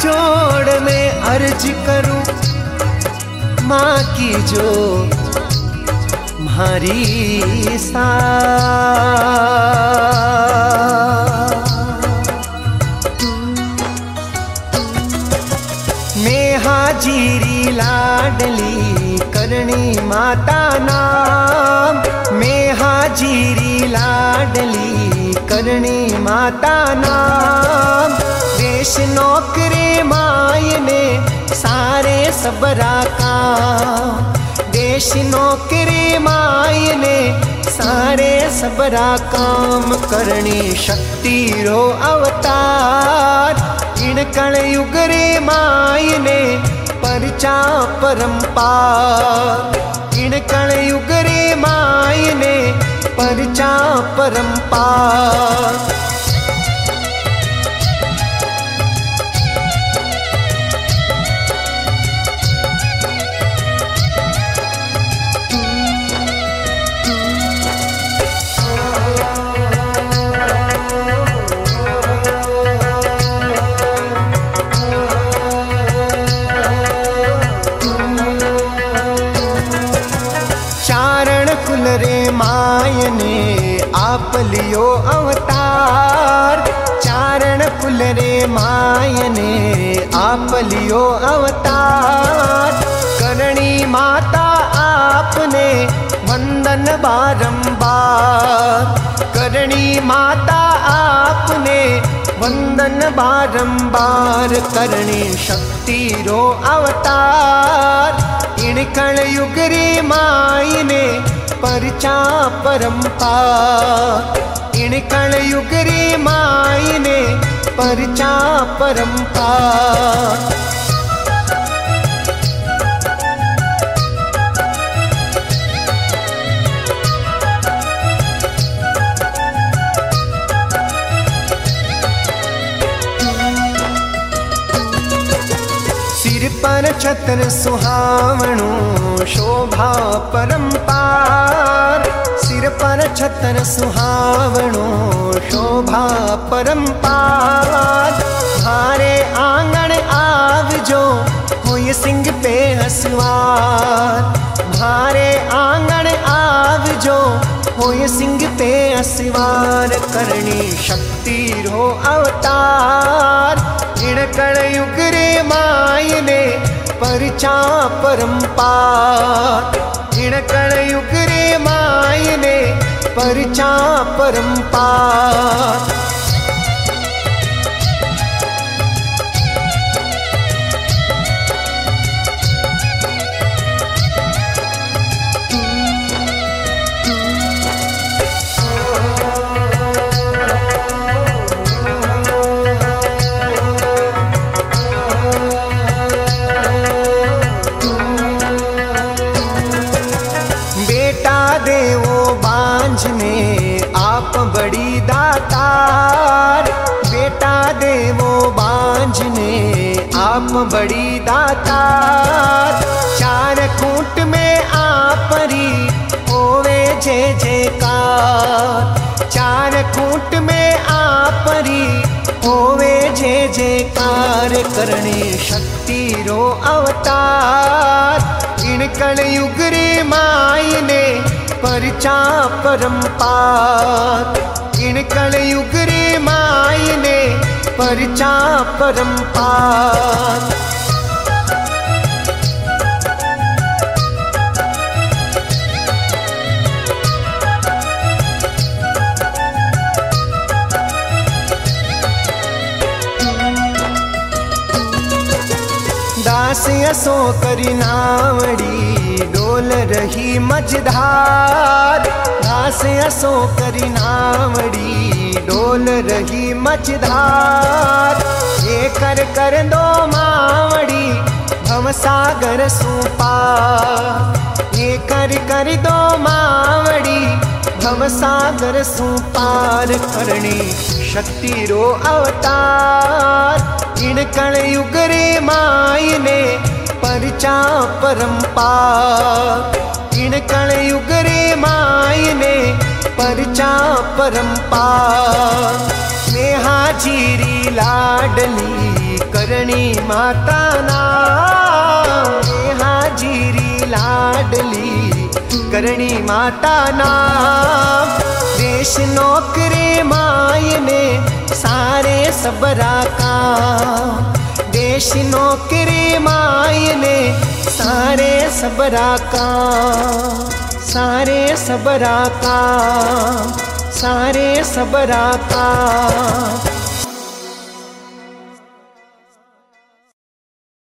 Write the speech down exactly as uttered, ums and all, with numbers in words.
जोड़ में अर्ज करूं, माँ की जो म्हारी सा। नेहा जीरी लाडली करणी माता नाम, मेहा जीरी लाडली करणी माता नाम। देश नौकरे मायने सारे सबरा काम, देश नौकरे मायने सारे सबरा काम। करणी शक्ति रो अवतार, इन कण युग रे मायने परचा परंपार। इन कण युग रे मायने परचा परंपार। रे मायने आप लियो अवतार, चारण कुल रे मायने आप लियो अवतार। करणी माता आपने वंदन बारंबार, करणी माता आपने वंदन बारंबार। करणी शक्ति रो अवतार, इन कण युग रे मायने परचा परंपार। इन कण युग रे मायने परचा परंपार। सिर पर छत्र सुहावणो शोभा परंपार, सिर पर छत्र सुहावणो शोभा परंपार। हारे आंगण आवजो होय सिंह पे हसवार, हारे आंगण आवजो होय सिंह पे हसवार। करणी शक्ति रो अवतार, इन कण युग रे मायने परचा परंपार। इन कण युग रे मायने परचा परंपार। देवो बांझने आप बड़ी दातार, बेटा देवो बांझने आप बड़ी दातार। चार कूट में आपरी होवे जय जयकार, चार कूट में आपरी होवे जय जयकार। करणी शक्ति रो अवतार, इन कण युग रे मायने परचा परंपार। इन कण युग रे मायने परचा परंपार। दास असो करी नावड़ी डोल रही मझधार, दास असो करी नावड़ी डोल रही मझधार। ये कर कर दो मावड़ी भव सागर सुपार, ये कर कर दो मावड़ी भव सागर सुपार। करणी शक्ति रो अवतार, इन कण युग रे मायने परचा परंपार। इन कण युग रे मायने परचा परंपार। नेहा जीरी लाडली करणी माता ना हाजिरी लाडली करणी माता ना देश नौकरे मायने सारे सबरा का देश नौकरे मायने सारे सबरा का सारे सबरा का सारे सबरा का।